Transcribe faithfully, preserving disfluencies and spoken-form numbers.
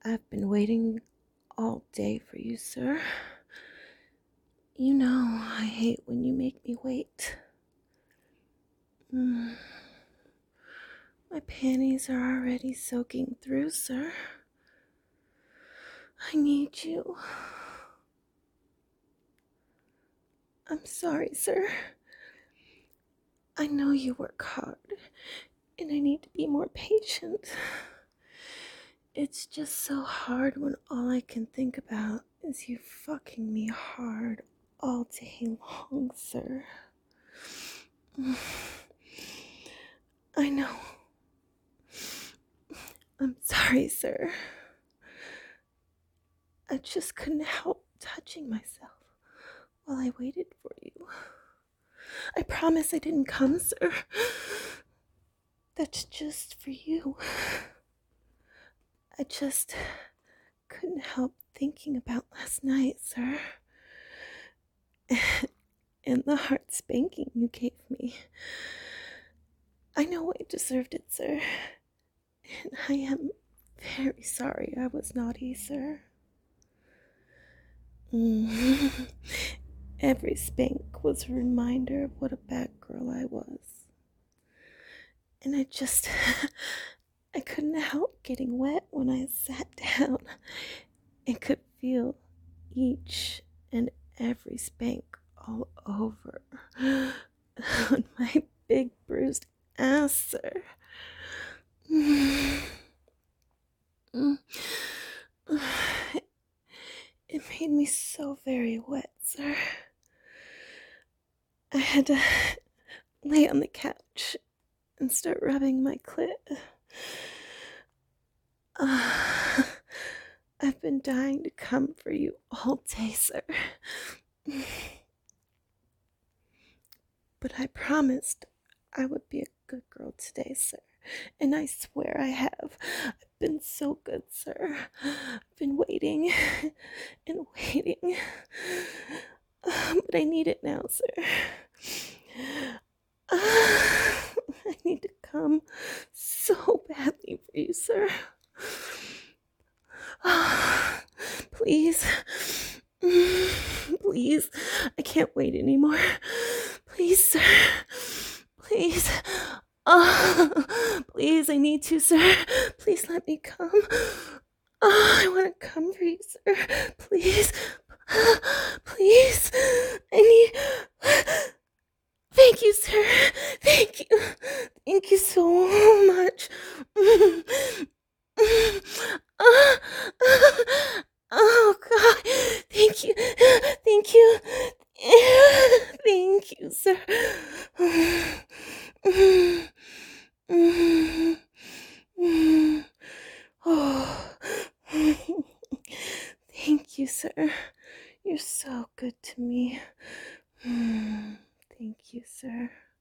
I've been waiting all day for you, sir. You know I hate when you make me wait. Mm. My panties are already soaking through, sir. I need you. I'm sorry, sir. I know you work hard, and I need to be more patient. It's just so hard when all I can think about is you fucking me hard all day long, sir. I know. I'm sorry, sir. I just couldn't help touching myself while I waited for you. I promise I didn't come, sir. That's just for you. I just couldn't help thinking about last night, sir. And the hard spanking you gave me. I know I deserved it, sir. And I am very sorry I was naughty, sir. Mm. Every spank was a reminder of what a bad girl I was. And I just... I couldn't help getting wet when I sat down and could feel each and every spank all over on my big bruised ass, sir. It made me so very wet, sir. I had to lay on the couch and start rubbing my clit. Uh, I've been dying to come for you all day, sir. But I promised I would be a good girl today, sir. And I swear I have. I've been so good, sir. I've been waiting and waiting. But I need it now, sir. I need to come so badly for you, sir. Please. Please. I can't wait anymore. Please, sir. Please. Oh, please, I need to, sir. Please let me come. Oh, I want to come for you, sir. Please. Please. I need... Thank you, sir. Thank you. Thank you so much. Oh, God. Thank you. Thank you. Thank you, sir. Oh. Thank you, sir. You're so good to me. Thank you, sir.